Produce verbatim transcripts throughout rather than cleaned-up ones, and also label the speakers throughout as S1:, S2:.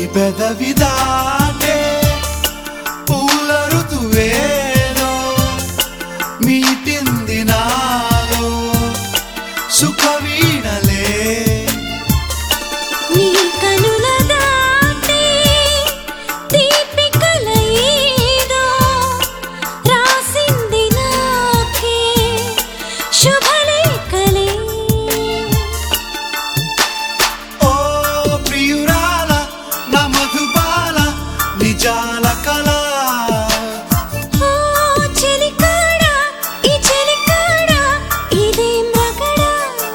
S1: పెదవి దాటే పూల ఋతువేలో మీటింది నాలో సుఖ వీణలే
S2: నీ కనుల దాటే తీపి కలయేదో రాసింది నాకే శుభలేఖలే
S1: ఓ ప్రియురాల నా మధుబాల నిజాల కళ
S2: ఓ చెలికాడా ఈ చెలికాడా ఇదేం రగడా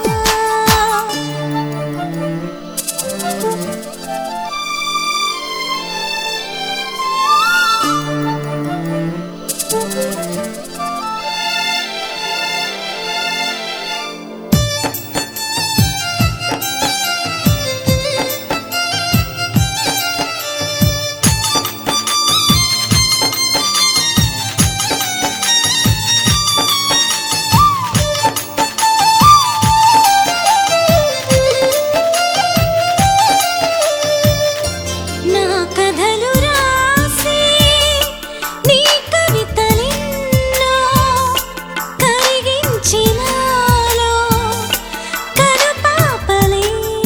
S2: నా కథలు రాసే నీ కవితలెన్నో కరిగించినాలో కనుపాపలే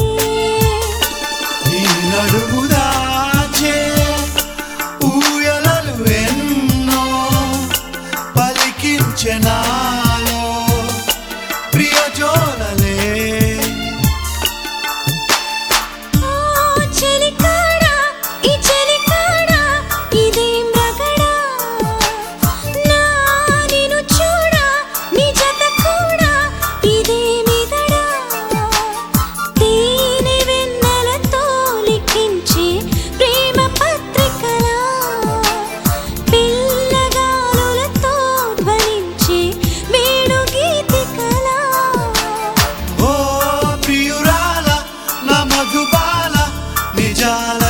S1: నీ నడుము దాచే ఊయలలు ఎన్నో పలికించె నాలో ప్రియజోలలే
S2: ఓ చెలికాడా ఈ చెలికాడా ఇదేం రగడా నా నిన్ను చూడా నీ జత కూడా ఇదేమిదడా తేనె వెన్నెలతో లిఖించే ప్రేమ పత్రికలా పిల్లగాలులతో ధ్వనించే వేణు గీతికలా
S1: ఓ ప్రియురాల నా మధుబాల నిజాల